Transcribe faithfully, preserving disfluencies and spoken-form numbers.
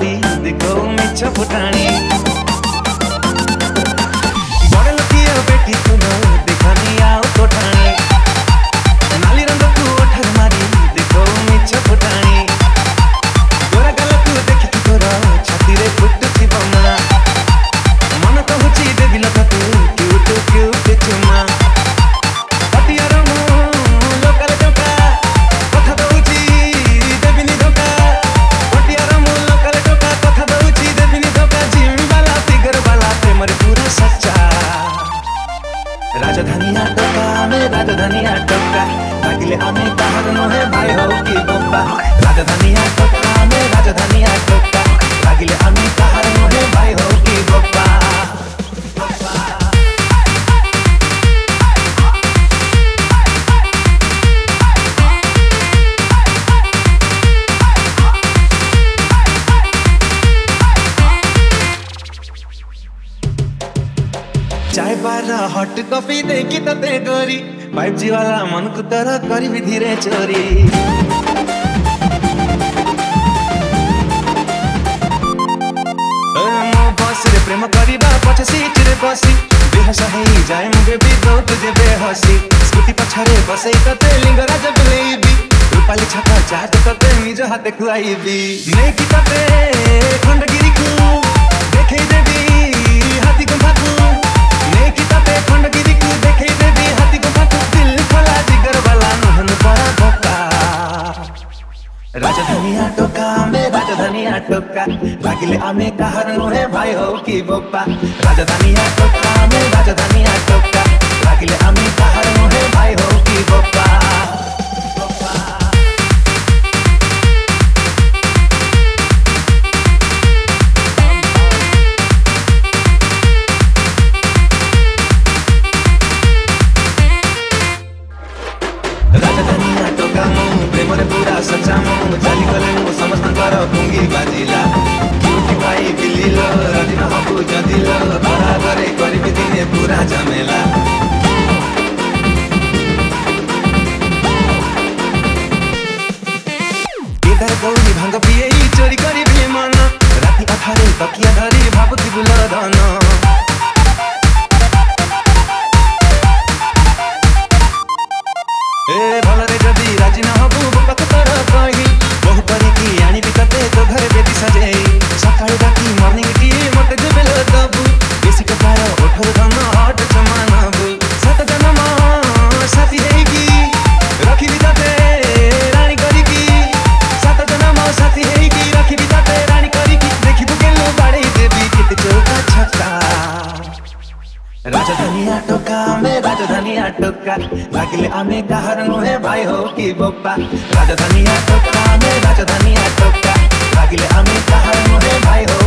मारी देखो मिछ फुटाणी बड़ लकिया बेटी तुम देखनी आओ कोठाणी नाली रंग तू ओठर मारी देखो मिछ फुटाणी गोरा गल तू देखि तोर छाती रे फुटुची बमा मन कहूची देवी लता तू क्यूट क्यूट चुमा पटियार मु लोकल टोका कथा दउची देविनी धोका पटियार मु लोकल टोका कथा दउची देविनी धोका जिम वाला फिगर वाला प्रेम रे पूरा सच्चा राजधानिया टोका में राजधानिया टोका लागिले आमे काहर नहे भाई हो कि बप्पा राजधानिया टोका में राजधानिया टोका लागिले आमे काहर नहे भाई हो कि बप्पा चाय बार हॉट कॉफी देखी तते गोरी फाइव जी वाला मन को तरह करी भी धीरे चोरी मो बस रे प्रेम करीबा पछ सीट रे बसी बेहस हेई जाए मुगे भी दो तुझे बेहसी स्कूटी पछरे बसई तते लिंगराज बलेबी रूपाली छका चाट तते निज हाथे खुआईबी नहीं की तते खंडगिरी को देखे देबी हाथी को भाकू नहीं की तते खंडगिरी को देखे देबी हाथी को भाकू दिल खोला जिगर वाला नहन पड़ा भोका राजधानिया टोका में राजधानिया टोका लागिले आमे काहर नहे भाई हो कि बप्पा राजधानिया टोका में राजधानिया टोका लागिले आमे काहर नहे भाई हो कि बप्पा राजधानिया टोका मु प्रेम रे पूरा सच्चा मु चाली गले मु समस्त कर पुंगी बाजिला क्यूटी भाई बिलिलो राजी न हबु जदिलो बड़ा करे करबी दिने पूरा झमेला इधर गौरी भांग पिए चोरी करी भी मन राती अठारे तकिया धरी भाबुती बुल धन ए भलरे जदी राजी न हबु बपक तर कही बहु परी की आनी भी तते तो घर बेटी सजेई सकाळ राती मॉर्निंग टी मते जबेल दबु बेसी टकार ओठर धन हट समान हबु सात जन्म साथी हेगी रखी भी तते रानी करी की सात जन्म साथी हेगी रखी भी तते रानी करी की देखि बुकेलो बाड़े देवी केते चौका छक्का राजधानिया टोका में राजधानिया टोका लागिले आमे काहर नहे भाई हो कि बप्पा राजधानिया टोका में राजधानिया टोका लागिले आमे काहर नहे भाई हो